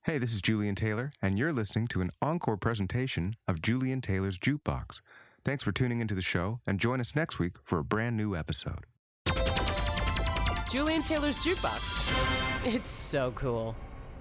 Hey, this is Julian Taylor, and you're listening to an encore presentation of Julian Taylor's Jukebox. Thanks for tuning into the show, and join us next week for a brand new episode. Julian Taylor's Jukebox. It's so cool.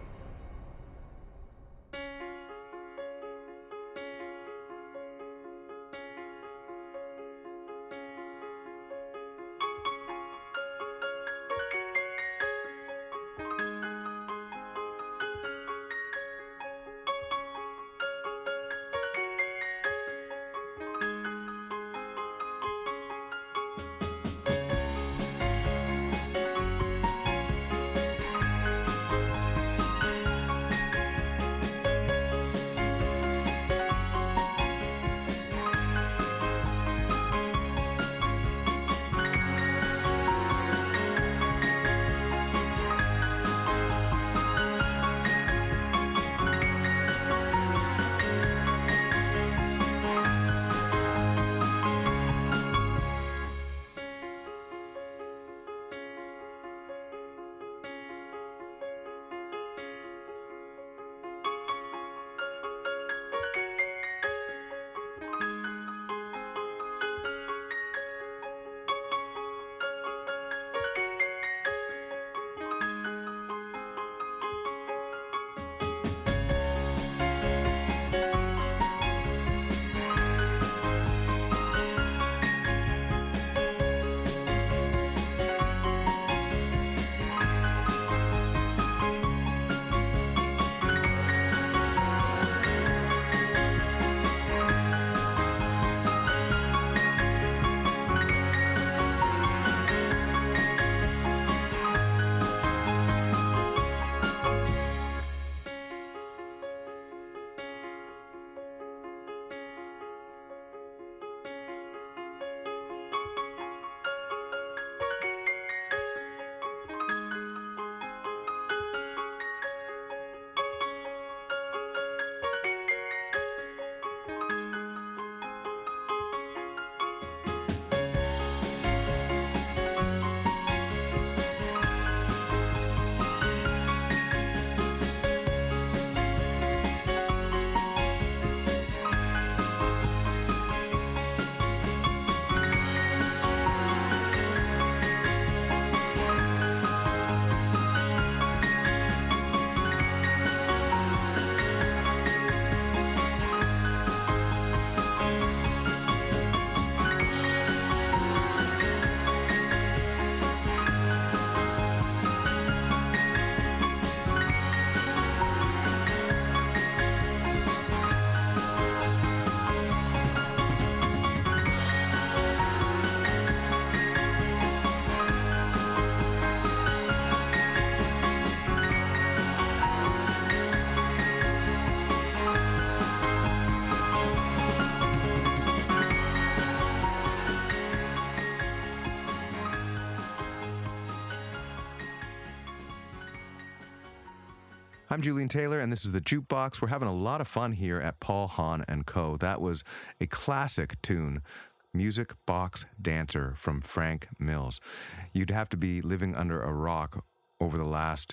I'm Julian Taylor, and this is the Jukebox. We're having a lot of fun here at Paul Hahn & Co. That was a classic tune, Music Box Dancer from Frank Mills. You'd have to be living under a rock over the last,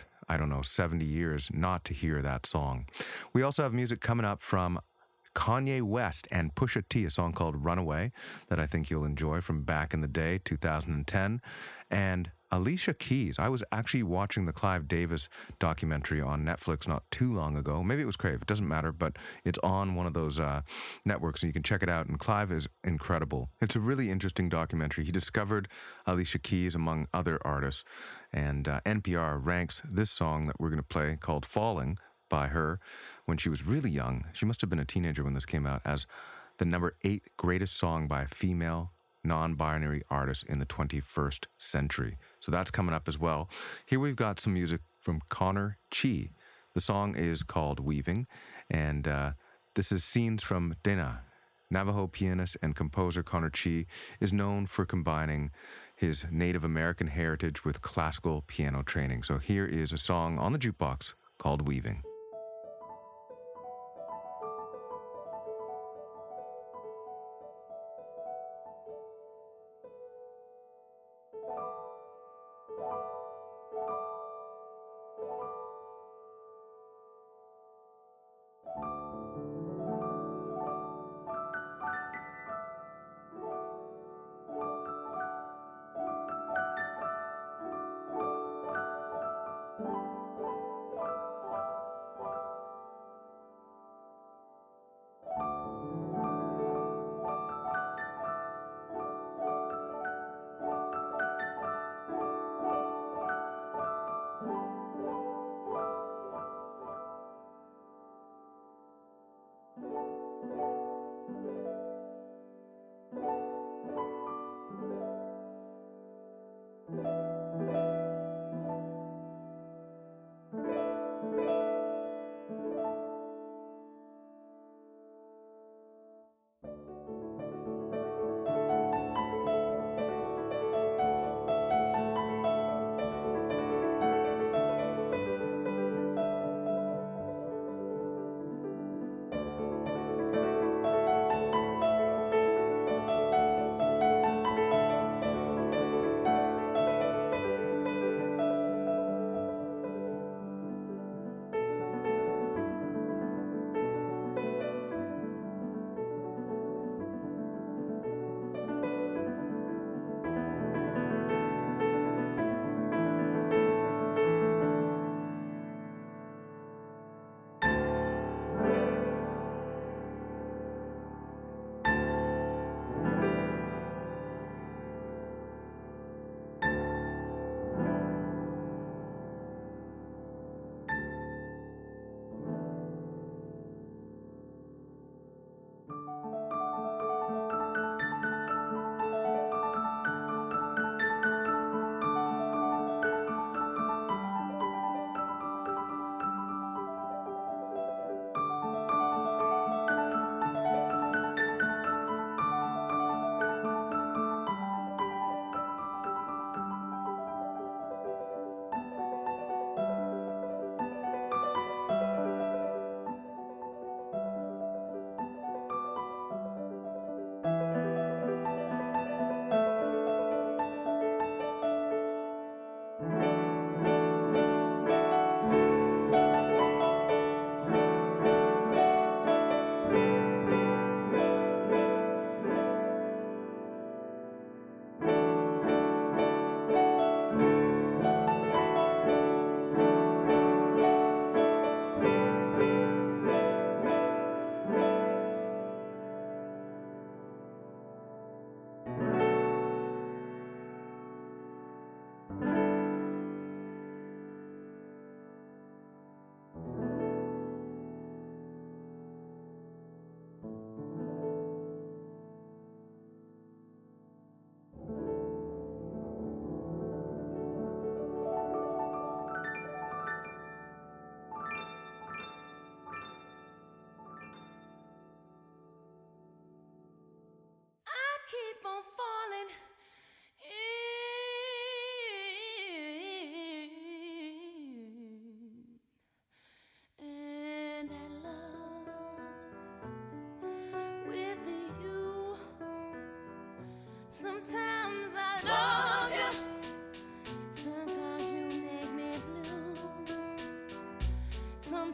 70 years not to hear that song. We also have music coming up from Kanye West and Pusha T, a song called Runaway that I think you'll enjoy from back in the day, 2010, and Alicia Keys. I was actually watching the Clive Davis documentary on Netflix not too long ago. Maybe it was Crave. It doesn't matter, but it's on one of those networks, and you can check it out. And Clive is incredible. It's a really interesting documentary. He discovered Alicia Keys among other artists, and NPR ranks this song that we're going to play called Falling by her when she was really young. She must have been a teenager when this came out, as the number 8 greatest song by a female non-binary artist in the 21st century. So that's coming up as well. Here we've got some music from Connor Chi. The song is called Weaving, and this is scenes from Dena. Navajo pianist and composer Connor Chi is known for combining his Native American heritage with classical piano training. So here is a song on the jukebox called Weaving.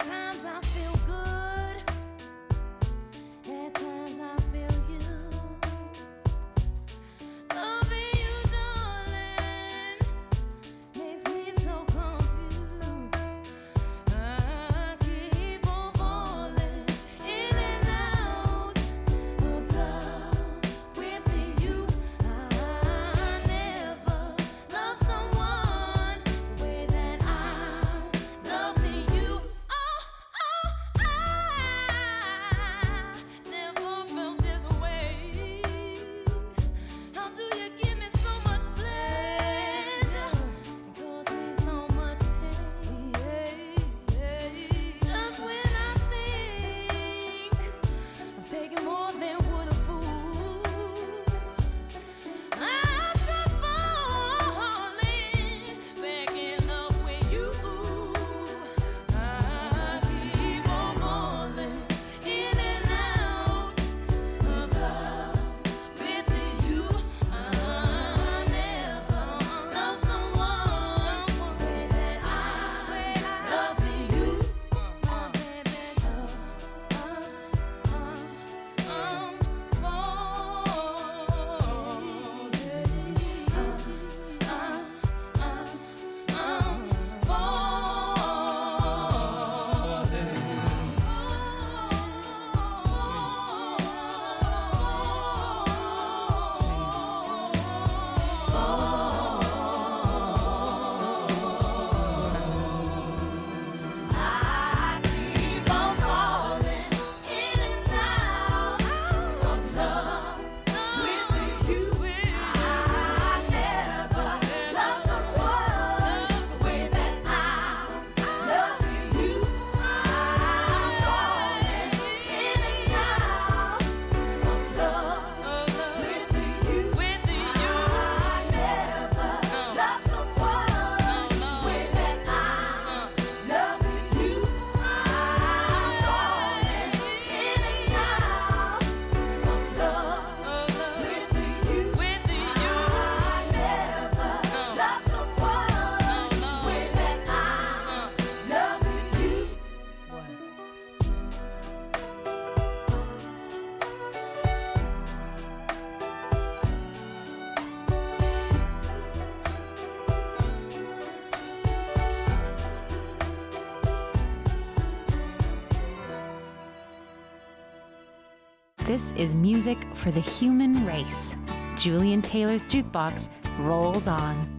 This is music for the human race. Julian Taylor's Jukebox rolls on.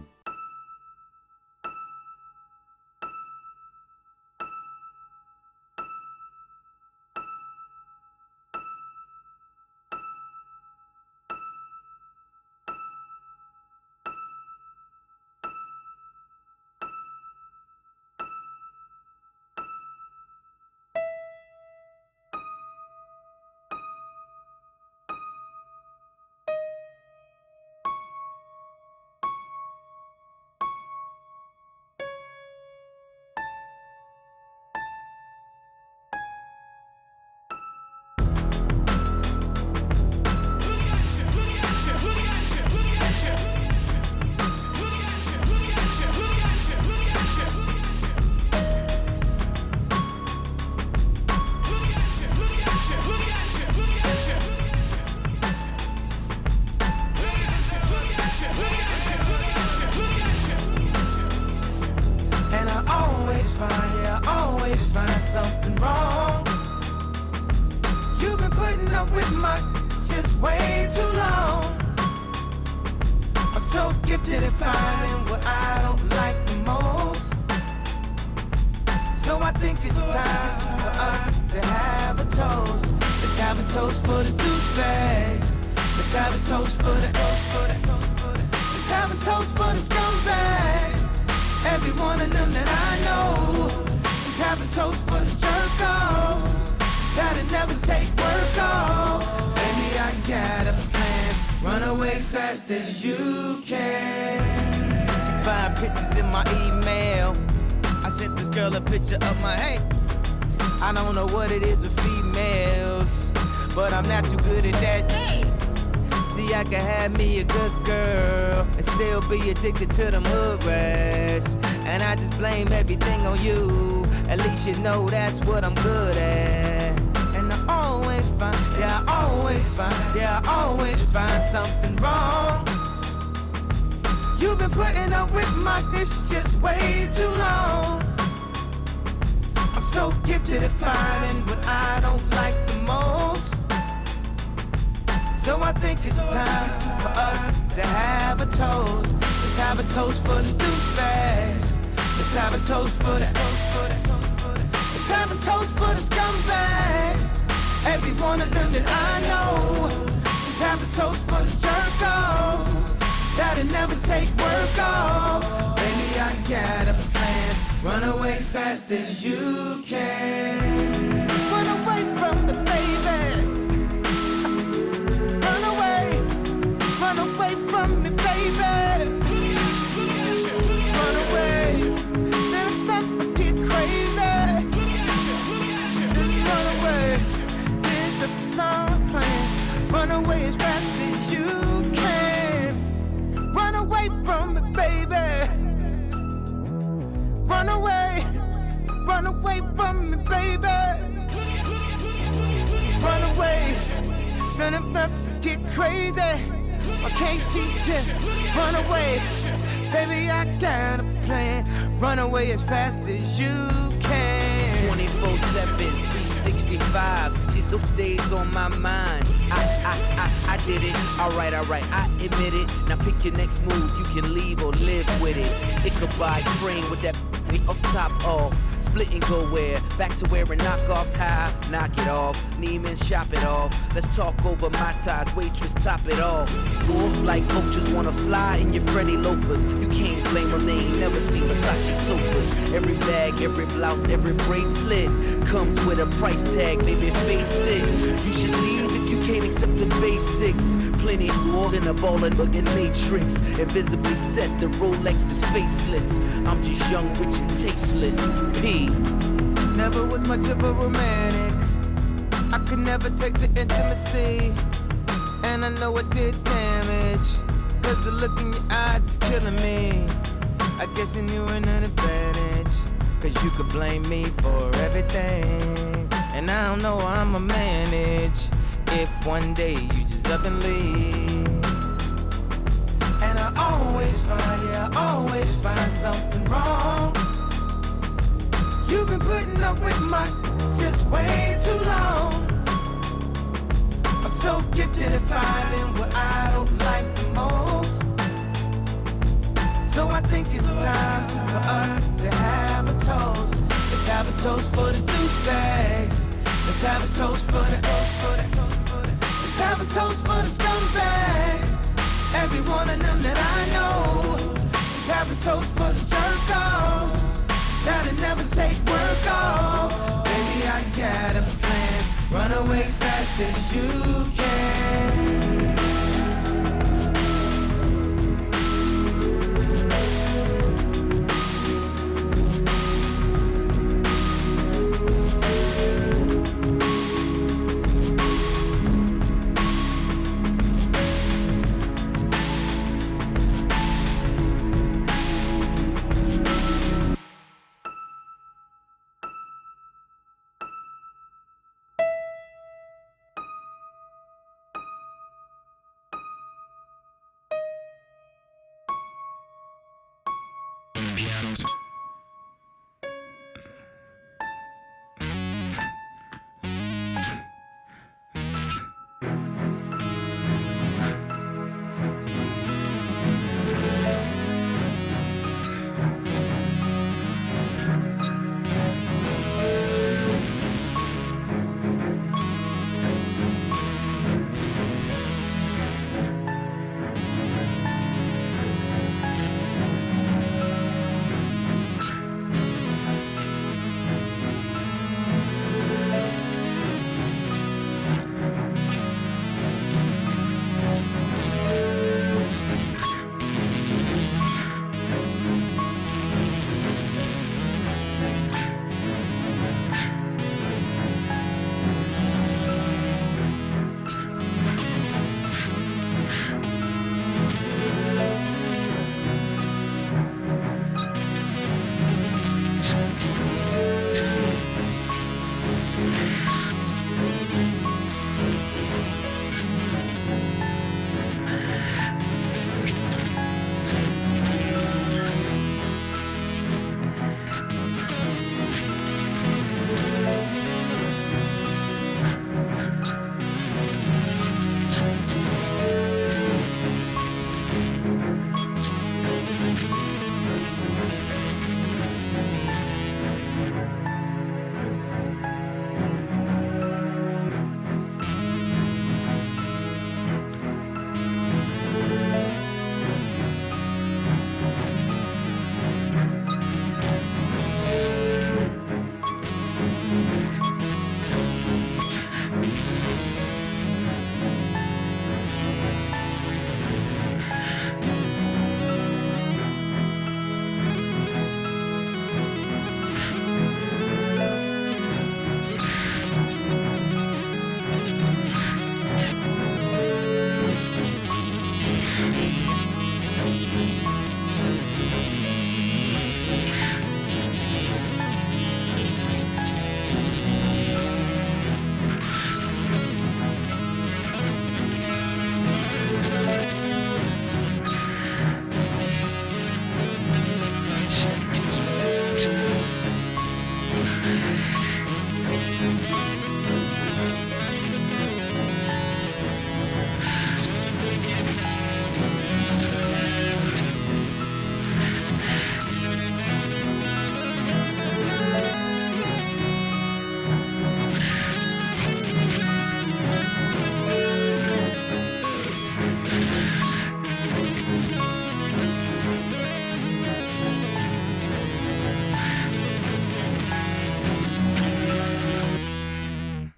Something wrong. You've been putting up with my just way too long. I'm so gifted at finding what I don't like the most. So I think it's time for us to have a toast. Let's have a toast for the douchebags. Let's have a toast for the Let's have a toast for the scumbags. Every one of them that I know. Have a toast for the jerk-offs that'll never take work off. Baby, I got a plan. Run away fast as you can. She find pictures in my email. I sent this girl a picture of my hey. I don't know what it is with females, but I'm not too good at that. See, I can have me a good girl and still be addicted to them hood rats. And I just blame everything on you. At least you know that's what I'm good at. And I always find, yeah, I always find something wrong. You've been putting up with my dish just way too long. I'm so gifted at finding what I don't like the most. So I think it's time for us to have a toast. Let's have a toast for the douchebags. Let's have a toast for the. Let's have a toast for the scumbags. Every one of them that I know. Let's have a toast for the jerk-offs that'll never take work off. Baby, I got a plan. Run away fast as you can. Run away from me, baby. Run away from me, baby. Run away. Then I get crazy. Run away. Get the plan. Run away as fast as you can. Run away from me, baby. Run away from me, baby. Run away. Then I'm about to get crazy. Why can't she just run away? Baby, I got a plan. Run away as fast as you can. 24/7, 365. She still stays on my mind. I did it. Alright, I admit it. Now pick your next move. You can leave or live with it. It could buy train with that off top off. Split and go where? Back to wearing knockoffs high. Knock it off. Neiman's shop it off. Let's talk over my ties. Waitress top it off. Move like vultures wanna fly in your Freddy loafers. You can't blame them. They ain't never seen Versace sofas. Every bag, every blouse, every bracelet comes with a price tag. Baby, face it. You should leave if you can't accept the basics. Plenty tools in a ball and looking matrix. Invisibly set, the Rolex is faceless. I'm just young, rich, and tasteless. P. Never was much of a romantic. I could never take the intimacy. And I know it did damage. Cause the look in your eyes is killing me. I guess you knew an advantage. Cause you could blame me for everything. And I don't know how I'ma manage if one day you just up and leave. And I always find something wrong. You've been putting up with my just way too long. I'm so gifted at finding what I don't like the most. So I think it's time for us to have a toast. Let's have a toast for the douchebags. Let's have a toast for the. Let's have a toast for the scumbags. Every one of them that I know. Let's have a toast for the jerk-offs that'll never take work off. Baby, I got a plan. Run away fast as you can.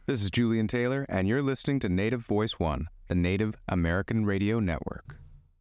This is Julian Taylor, and you're listening to Native Voice One, the Native American Radio Network.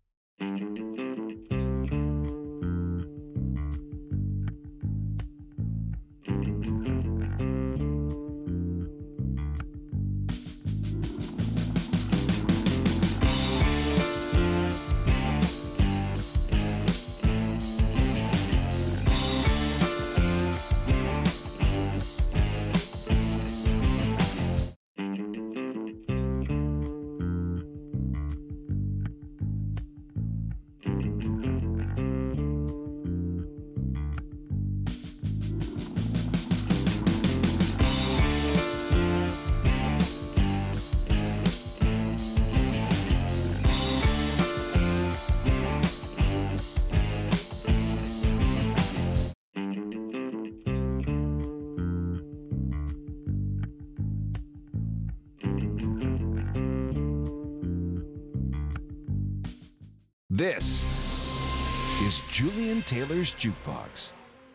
This is Julian Taylor's Jukebox.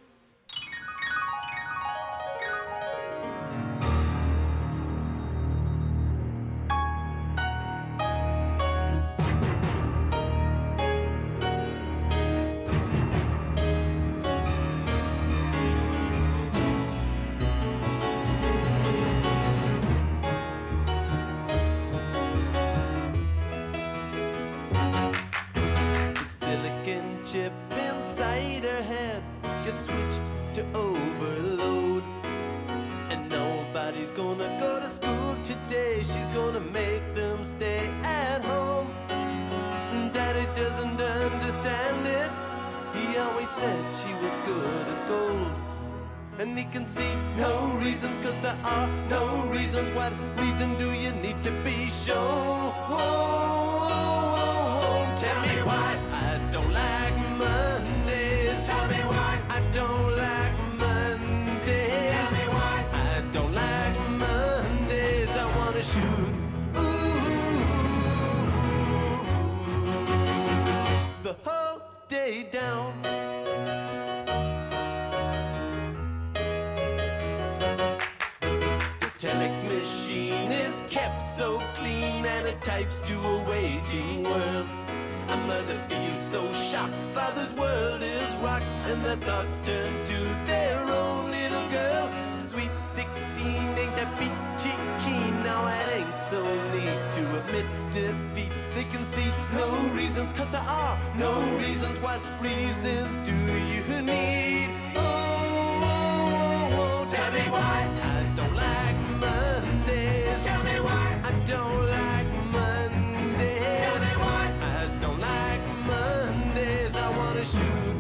And he can see no reasons, cause there are no reasons. What reason do you need to be shown? Tell me why I don't like Mondays. Tell me why I don't like Mondays. Tell me why I don't like Mondays. I wanna shoot the whole day down. Telex machine is kept so clean and it types to a waiting world. A mother feels so shocked, father's world is rocked, and their thoughts turn to their own little girl. Sweet 16 ain't that peachy keen, now it ain't so neat to admit defeat. They can see no reasons, cause there are no reasons. What reasons do you need? Tell me why I don't like Mondays. Tell me why I don't like Mondays. Tell me why I don't like Mondays. I wanna shoot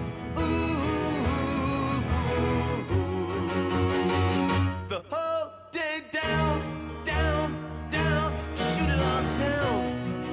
the whole day down, down, down. Shoot it on down.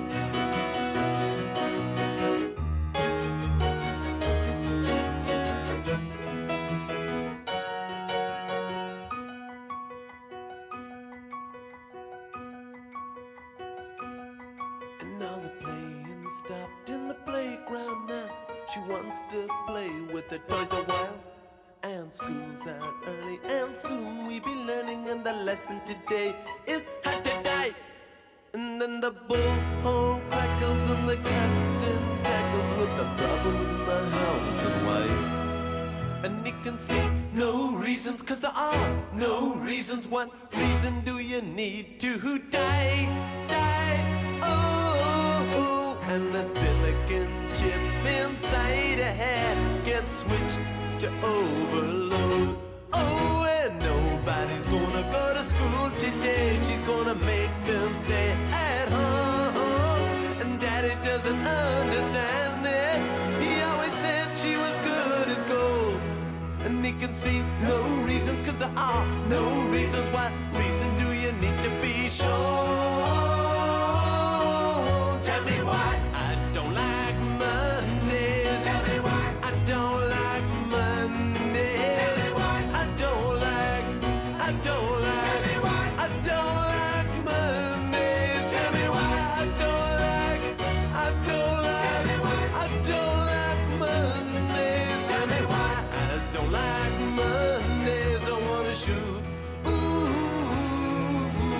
Stopped in the playground now. She wants to play with the toys a while. And school's out early, and soon we be learning. And the lesson today is how to die. And then the bullhorn crackles, and the captain tackles with the problems in the house and wife. And he can see no reasons, cause there are no reasons. What reason do you need to die? Die, oh. And the silicon chip inside a head gets switched to overload. Oh, and nobody's gonna go to school today. She's gonna make them stay at home. And daddy doesn't understand it. He always said she was good as gold. And he can see no reasons, cause there are no reasons. What reason do you need to be sure? Tell me why I don't like Mondays. Tell me why I don't like Mondays. Tell me why I don't like. Tell me why I don't like Mondays. Tell me why I don't like. Tell me why I don't like Mondays. Tell me why I don't like Mondays. I wanna shoot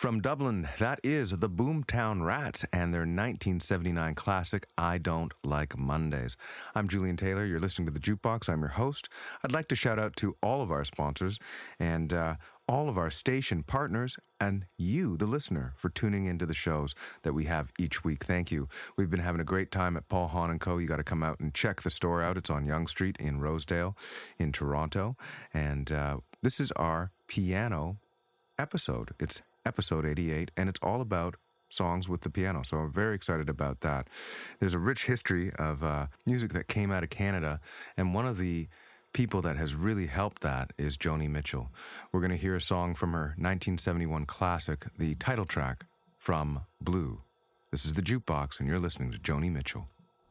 From Dublin, that is the Boomtown Rats and their 1979 classic, I Don't Like Mondays. I'm Julian Taylor. You're listening to The Jukebox. I'm your host. I'd like to shout out to all of our sponsors and all of our station partners and you, the listener, for tuning into the shows that we have each week. Thank you. We've been having a great time at Paul Hahn & Co. You got to come out and check the store out. It's on Yonge Street in Rosedale in Toronto. And this is our piano episode. It's episode 88, and it's all about songs with the piano. So I'm very excited about that. There's a rich history of music that came out of Canada, and one of the people that has really helped that is Joni Mitchell. We're going to hear a song from her 1971 classic, the title track from Blue. This is The Jukebox, and you're listening to Joni Mitchell.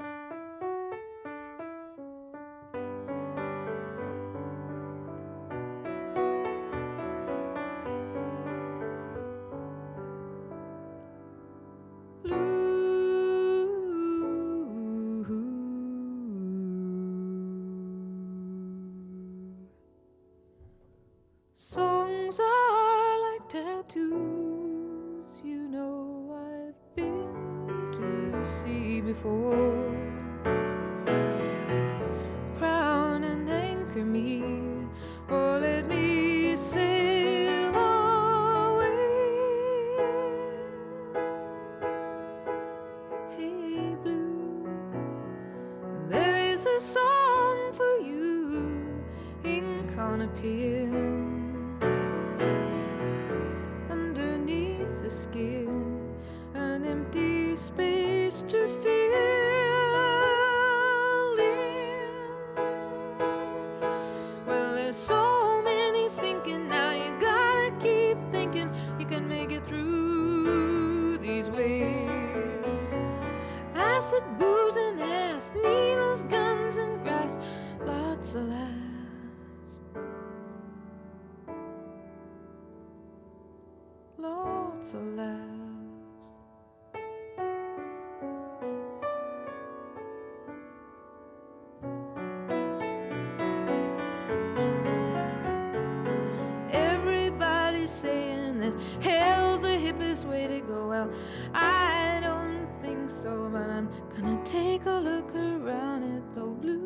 Songs are like tattoos, you know I've been to sea before. Crown and anchor me, or let me sail away. Hey blue, there is a song for you, ink on a pen. Skin, an empty space to fill in. Well, there's so many sinking now, you gotta keep thinking you can make it through these waves. Acid, booze, and ass, needles, guns, and grass, lots of laughs. Lots of laughs. Everybody's saying that hell's the hippest way to go. Well, I don't think so, but I'm gonna take a look around at the blue.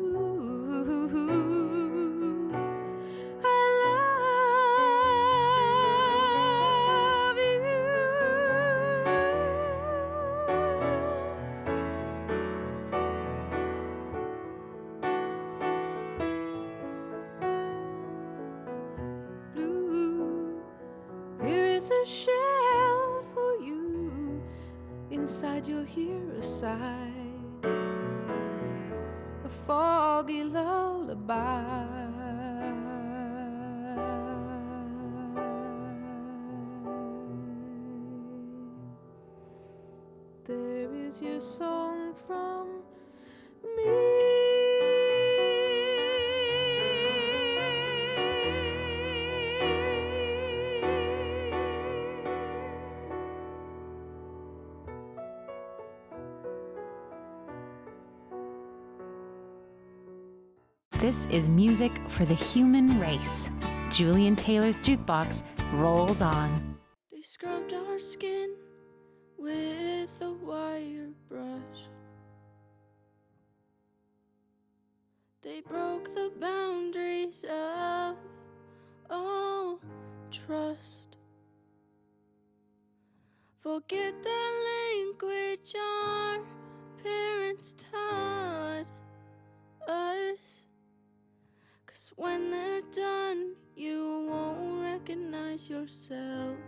Shell for you. Inside you'll hear a sigh, a foggy lullaby. There is your song from me. This is music for the human race. Julian Taylor's Jukebox rolls on. They scrubbed our skin with a wire brush. They broke the boundaries of all trust. Forget the language our parents taught us. When they're done, you won't recognize yourself.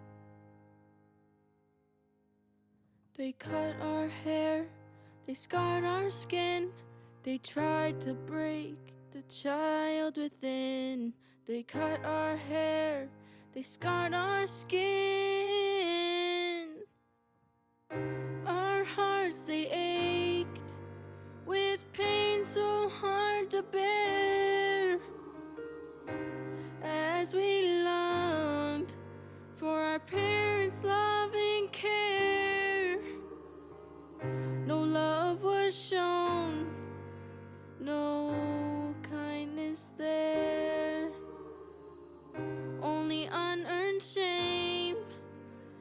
They cut our hair, they scarred our skin. They tried to break the child within. They cut our hair, they scarred our skin. Our hearts, they ached with pain so hard to bear, as we longed for our parents' loving care. No love was shown, no kindness there, only unearned shame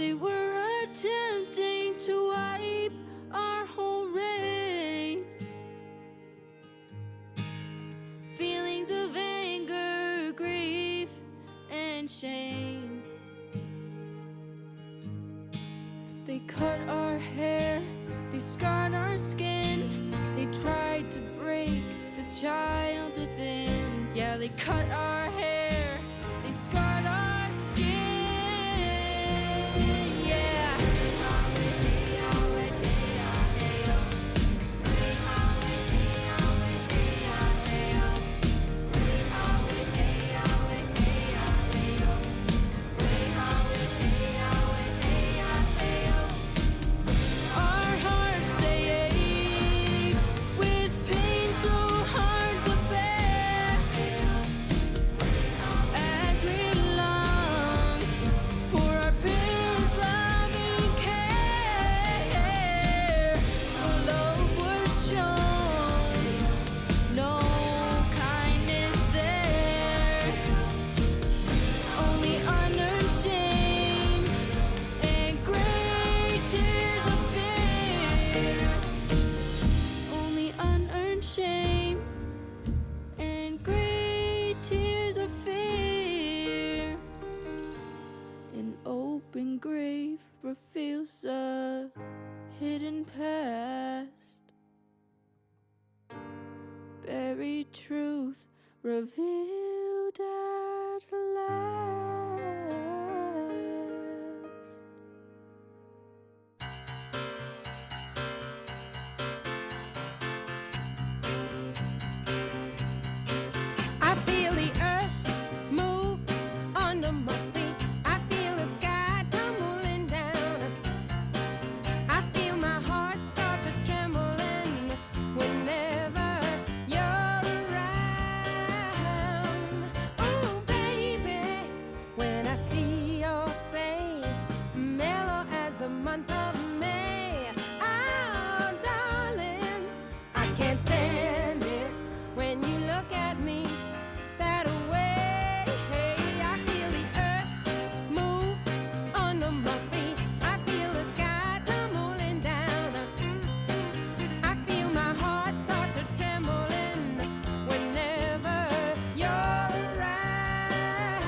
They were attempting to wipe our whole race. Feelings of anger, grief, and shame. They cut our hair, they scarred our skin. They tried to break the child within. Yeah, they cut our hair, they scarred our skin. Yeah. Our hearts, they ached with pain so hard to bear, as we longed for our parents' loving care. Love was shown, no kindness there, only unearned shame and great tears of fear. Only unearned shame and great tears of fear. An open grave reveals a hidden past. Buried truth revealed at last. I feel the earth move under my feet. I feel the sky tumbling down. I feel my heart start to trembling whenever you're around. Oh, baby, when I see your face, mellow as the month of May. Oh, darling, I can't stand it when you look at me that way. I feel the earth move under my feet. I feel the sky tumbling down. I feel my heart start to trembling whenever you're around.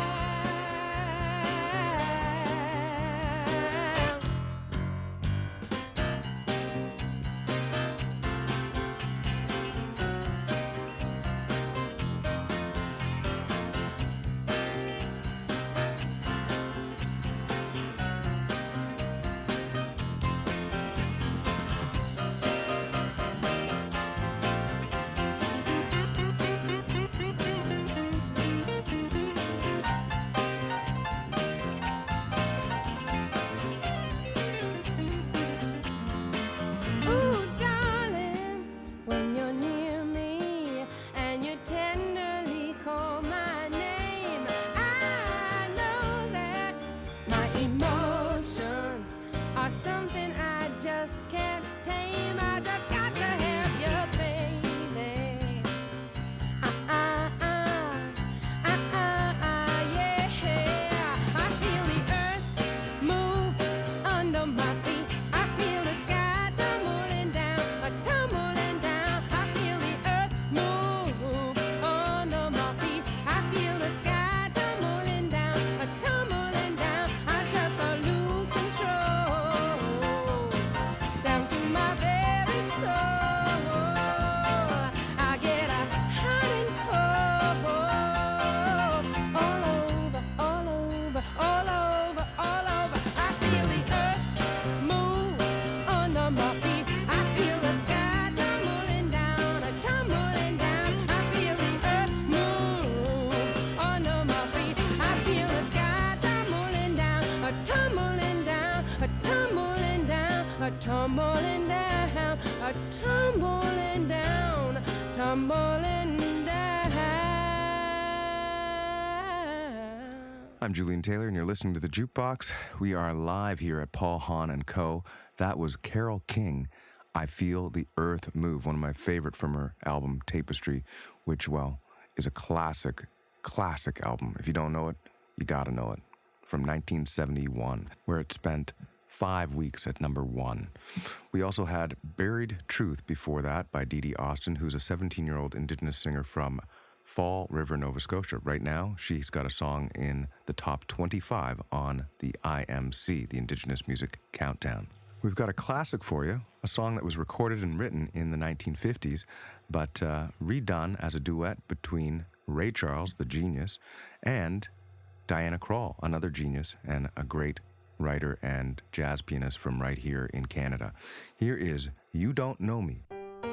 Ooh, darling, when you're near me and you tenderly call my name, I know that my emotions are something I just can't tame. I just got to have you, baby. Yeah. I feel the earth move under my feet. I feel the sky tumbling down, tumbling down. I feel the earth move under my feet. I feel the sky tumbling down, tumbling down. I just lose control down to my very soul. I get a hot and cold all over, all over, all over, all over. I feel the earth move under my feet. I feel the sky tumbling down, tumbling down. I feel the earth move under my feet. I feel the sky tumbling down, tumbling down, tumbling down, tumbling down, tumbling down, tumbling down. I'm Julian Taylor, and you're listening to The Jukebox. We are live here at Paul Hahn & Co. That was Carole King, I Feel the Earth Move, one of my favorite from her album Tapestry, which, well, is a classic album. If you don't know it, you gotta know it. from 1971, where it spent 5 weeks at number 1. We also had Buried Truth before that by Dee Dee Austin, who's a 17-year-old Indigenous singer from Fall River, Nova Scotia. Right now, she's got a song in the top 25 on the IMC, the Indigenous Music Countdown. We've got a classic for you, a song that was recorded and written in the 1950s, but redone as a duet between Ray Charles, the genius, and Diana Krall, another genius and a great writer and jazz pianist from right here in Canada. Here is You Don't Know Me.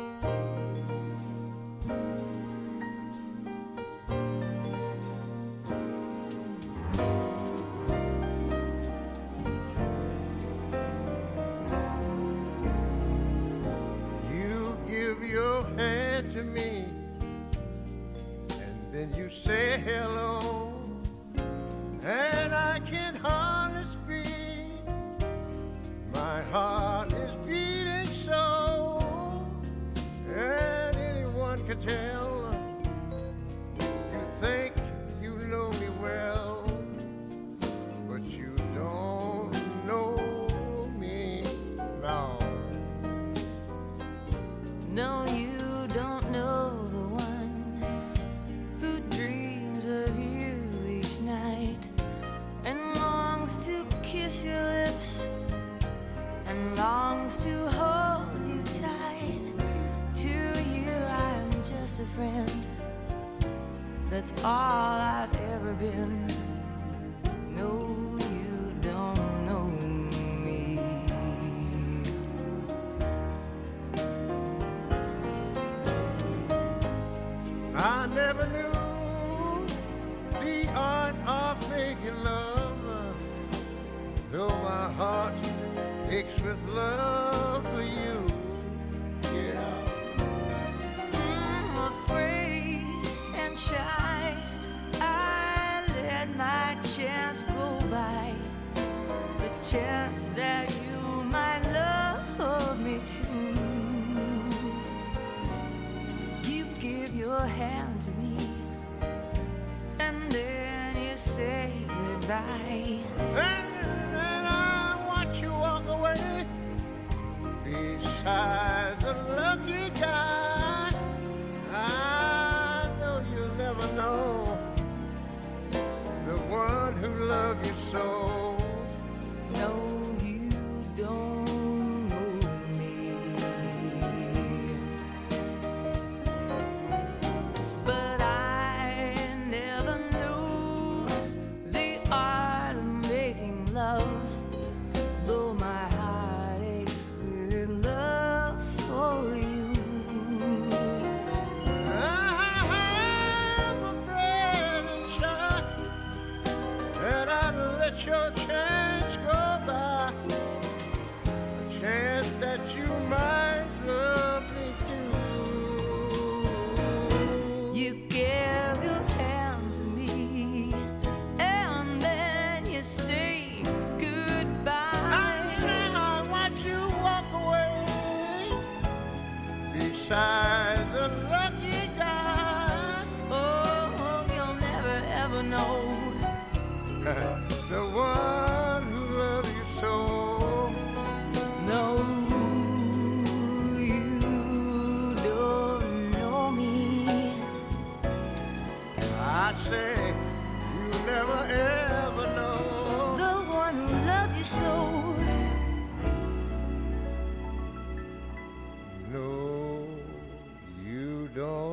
You give your hand to me, and then you say hello, and I can hardly speak. My heart is beating so, and anyone can tell. You think you know me well, but you don't know me. No. No, you don't know the one who dreams of you each night and longs to kiss your lips and longs to hold you tight. To you, I'm just a friend. That's all I've ever been. No, you don't know me. I never knew the art of making love, though my heart aches with love for you. Yeah. Afraid and shy, I let my chance go by. The chance that you might love me too. You give your hand to me, and then you say goodbye. And I watch you walk away beside the lucky guy. I know you'll never know the one who loved you so. No, you don't know me. But I never knew the art of making love, though my heart aches with love for you. I'm afraid and shy that I'd let your chance go by, a chance that you might love me too. You give your hand to me, and then you say goodbye. I watch you walk away beside the lucky guy. Oh, you'll never ever know. The one who loves you so. No, you don't know me. I say you never ever know. The one who loved you so. No, you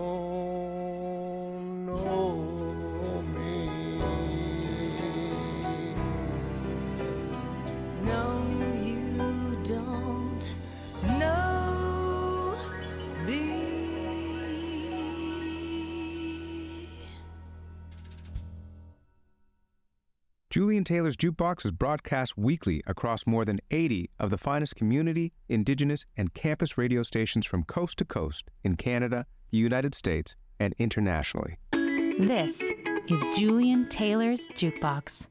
don't know me. No, you don't know me. Julian Taylor's Jukebox is broadcast weekly across more than 80 of the finest community, Indigenous, and campus radio stations from coast to coast in Canada, the United States, and internationally. This is Julian Taylor's Jukebox.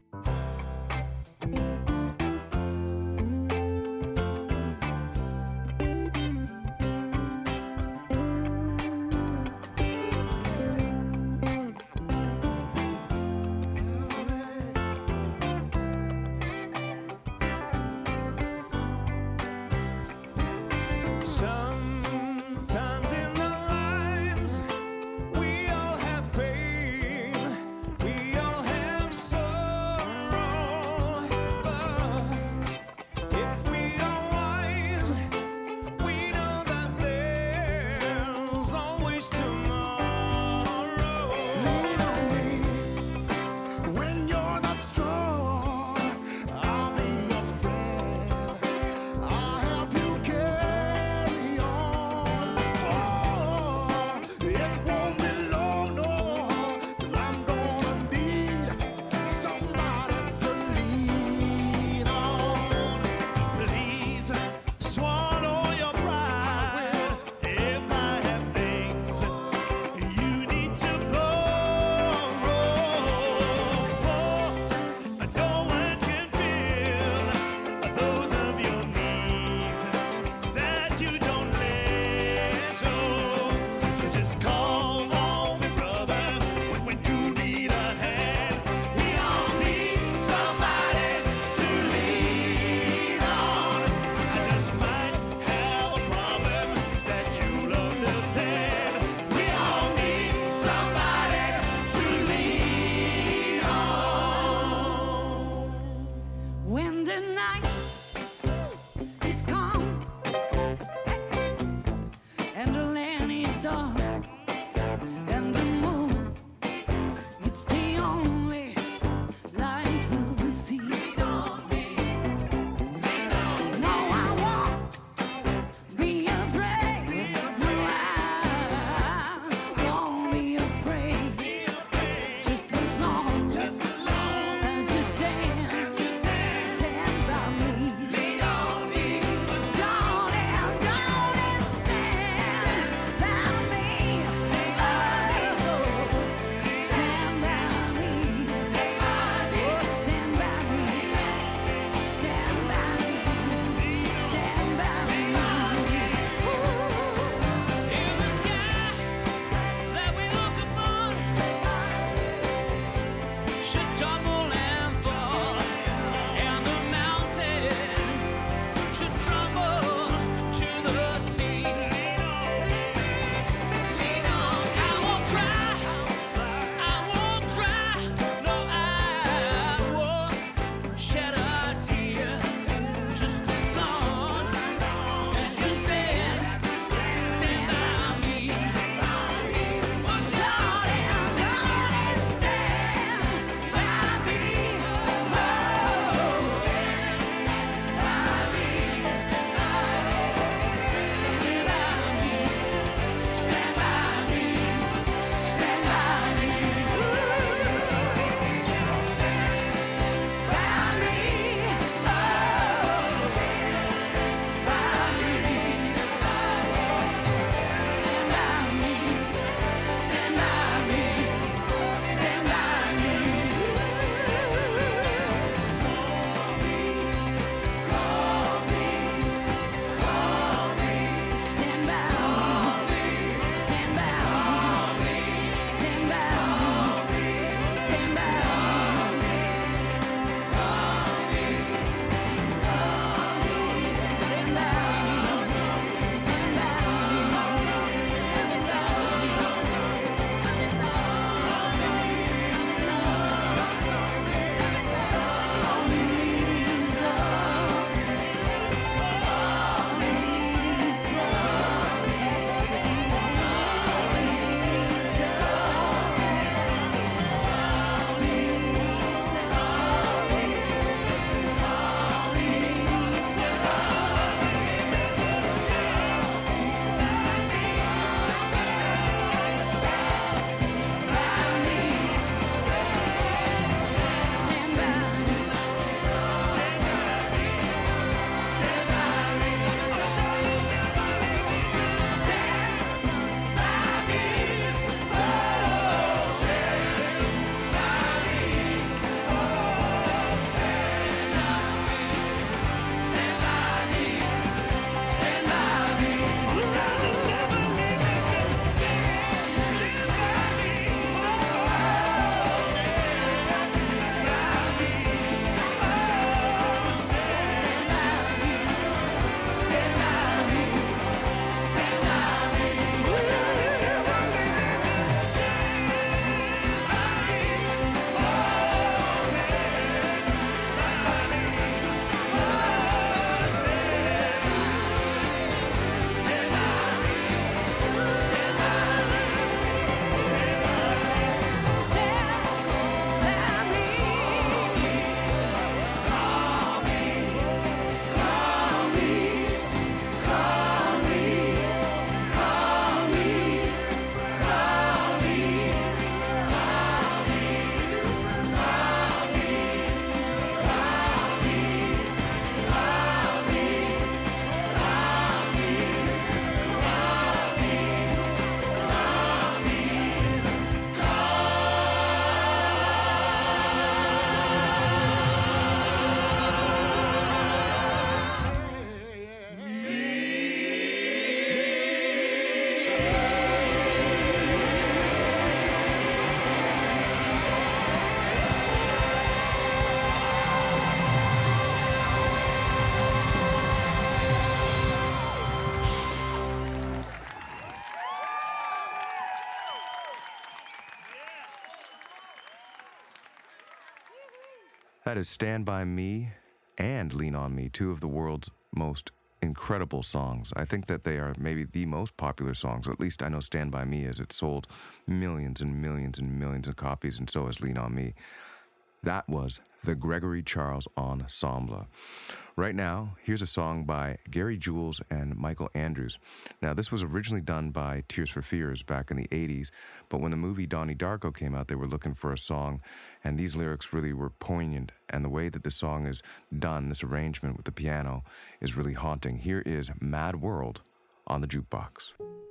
That is Stand By Me and Lean On Me, two of the world's most incredible songs. I think that they are maybe the most popular songs. At least I know Stand By Me is. It sold millions and millions and millions of copies, and so has Lean On Me. That was the Gregory Charles Ensemble. Right now, here's a song by Gary Jules and Michael Andrews. Now, this was originally done by Tears for Fears back in the 80s, but when the movie Donnie Darko came out, they were looking for a song, and these lyrics really were poignant, and the way that the song is done, this arrangement with the piano, is really haunting. Here is Mad World on the Jukebox.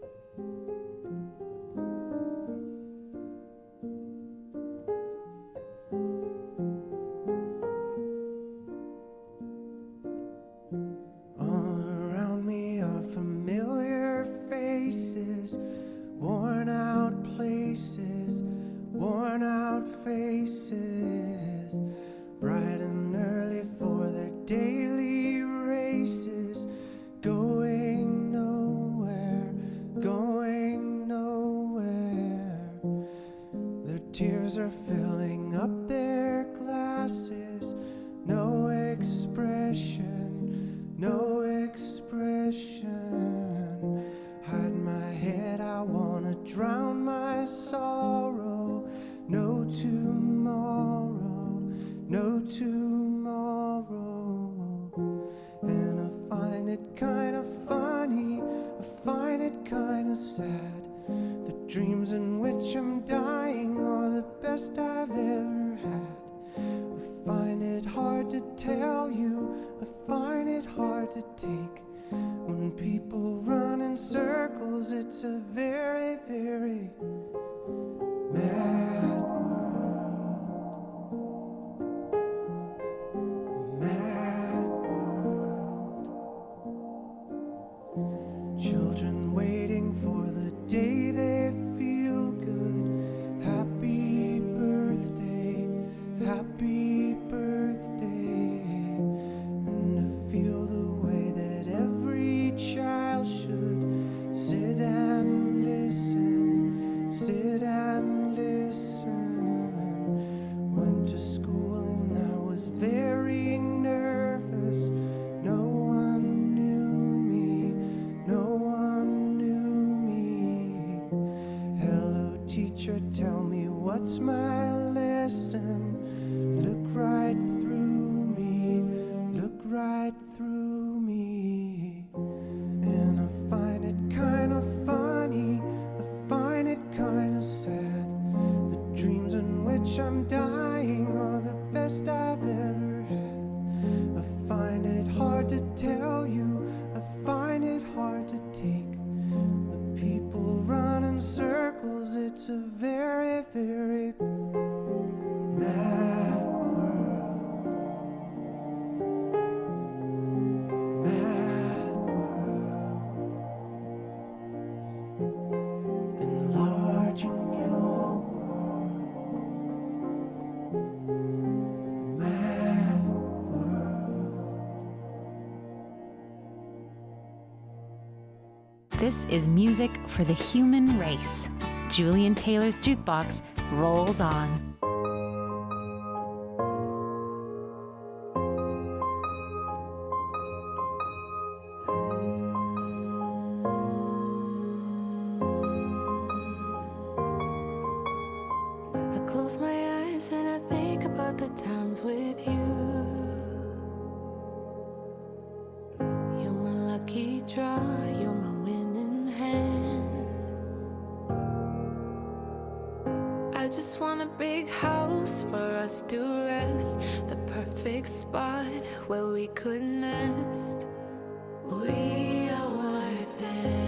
Tears are filling up their glasses. No expression, no expression. Hide my head, I wanna drown my sorrow. No tomorrow, no tomorrow. And I find it kind of funny, I find it kind of sad. The dreams in which I'm dying are the best I've ever had. I find it hard to tell you, I find it hard to take. When people run in circles, it's a very, very mad world. Mad world. Children waiting for the day they feel good. Happy birthday, happy birthday. And to feel the way that every child should sit and listen, sit and listen. Went to school and I was very nervous. No one knew me, no one knew me. Hello teacher, tell me what's my lesson. Look right through me, look right through me. And I find it kind of funny, I find it kind of sad. The dreams in which I'm dying are the best I've ever had. I find it hard to tell you, I find it hard to take. When people run in circles, it's a very, very mad world. Mad world. Enlarging your world. Mad world. This is music for the human race. Julian Taylor's Jukebox rolls on. I close my eyes and I think about the times with you. You're my lucky draw, you're my winning hand. I just want a big house for us to rest, the perfect spot where we could nest. We are worth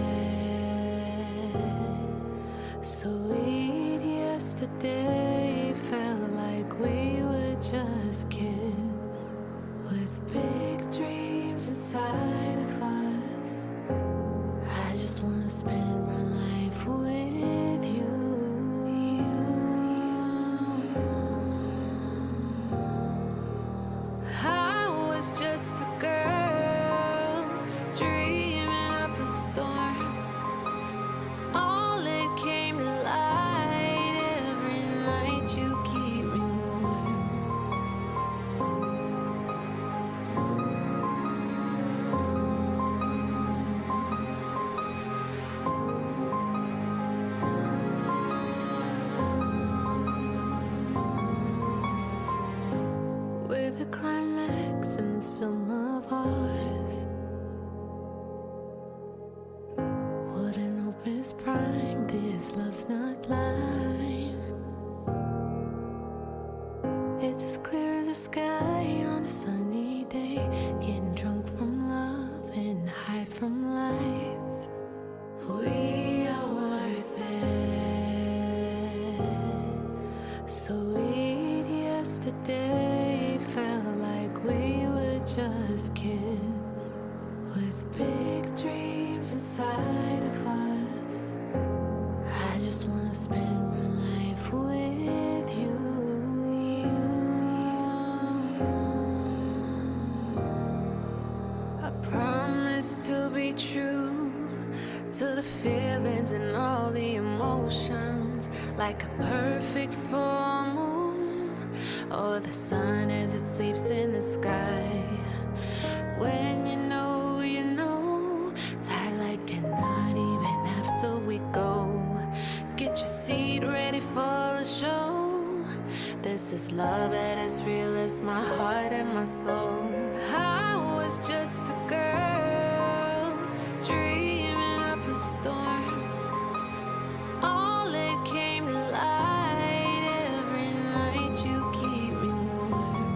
it. Sweet yesterday felt like we were just kids with big dreams inside of us. I just wanna spend my life with you. I was just a girl dreaming up a storm. All it came to light every night. You keep me warm. lost in this film of ours. Wouldn't open his prime, this love's not blind. It's as clear as the sky on a sunny day, getting drunk from love and high from life. We are worth it. Sweet yesterday felt like we were just kids with big dreams inside of us. I just wanna spend my life with you. I promise to be true to the feelings and all the emotions, like a perfect full moon or the sun as it sleeps in the sky. When you know, tight like a knot even after we go. Get your seat ready for the show. This is love at its real as my heart and my soul. I was just a girl dreaming up a storm. All it came to light every night. You keep me warm.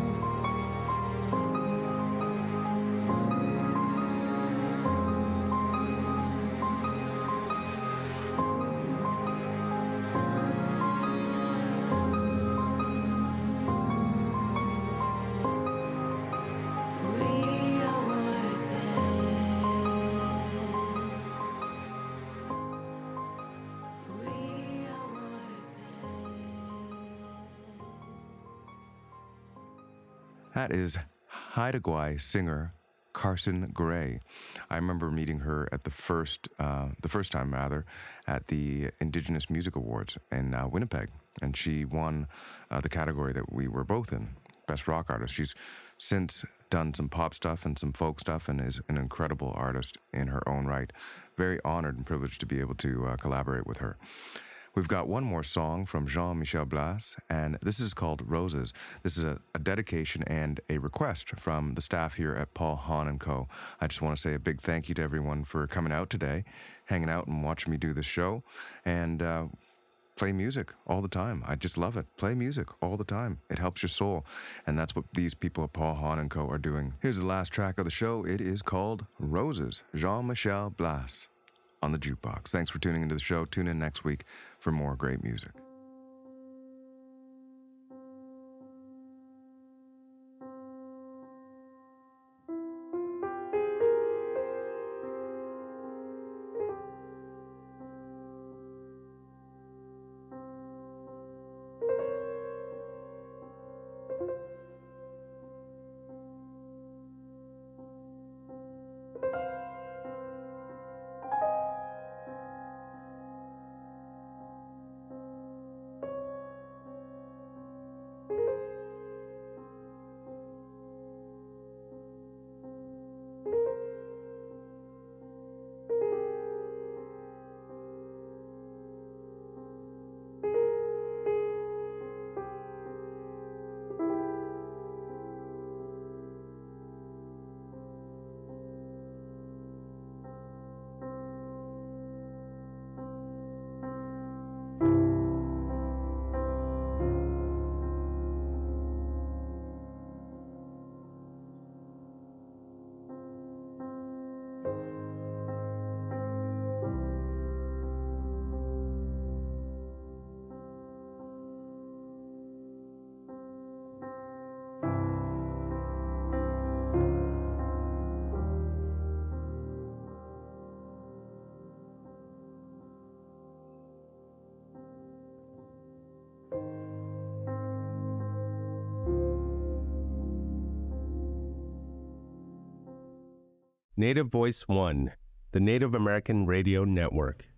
That is Haida Gwaii singer Carson Gray. I remember meeting her at the first time at the Indigenous Music Awards in Winnipeg, and she won the category that we were both in, Best Rock Artist. She's since done some pop stuff and some folk stuff and is an incredible artist in her own right. Very honored and privileged to be able to collaborate with her. We've got one more song from Jean-Michel Blas, and this is called Roses. This is a dedication and a request from the staff here at Paul Hahn & Co. I just want to say a big thank you to everyone for coming out today, hanging out and watching me do this show, and play music all the time. I just love it. Play music all the time. It helps your soul, and that's what these people at Paul Hahn & Co. are doing. Here's the last track of the show. It is called Roses, Jean-Michel Blas on the Jukebox. Thanks for tuning into the show. Tune in next week for more great music. Native Voice One, the Native American Radio Network.